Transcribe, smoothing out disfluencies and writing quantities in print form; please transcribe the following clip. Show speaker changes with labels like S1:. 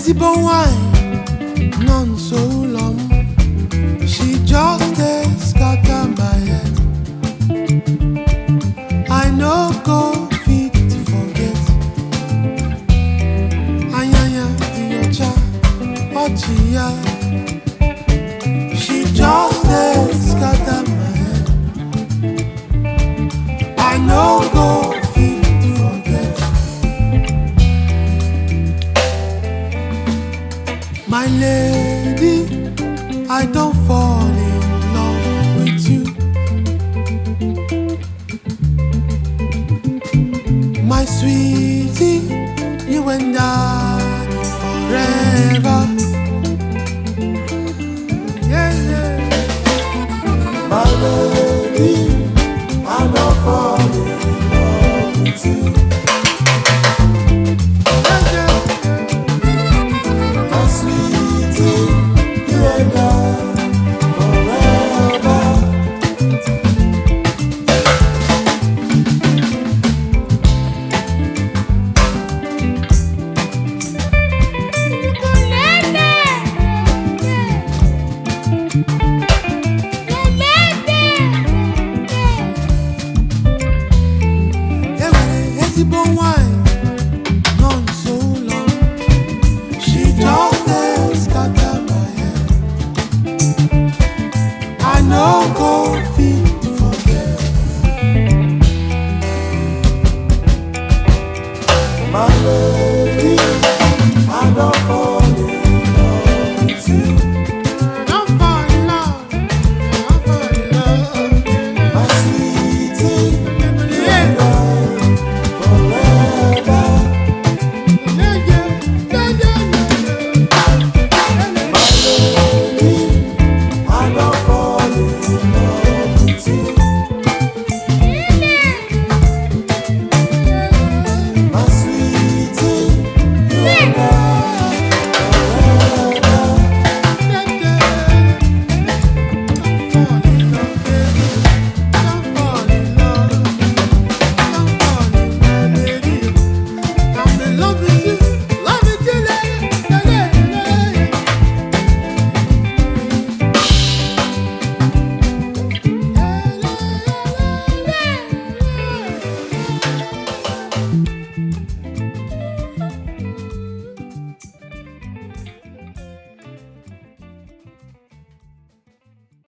S1: Ezigbo wine, none so long. She just dey scatter my head. I no go fit forget. Anyanya Iyocha Ochiya. She just dey scatter my head. I no go fit forget. My lady, I don't fall in love with you. My sweetie, you and I forever.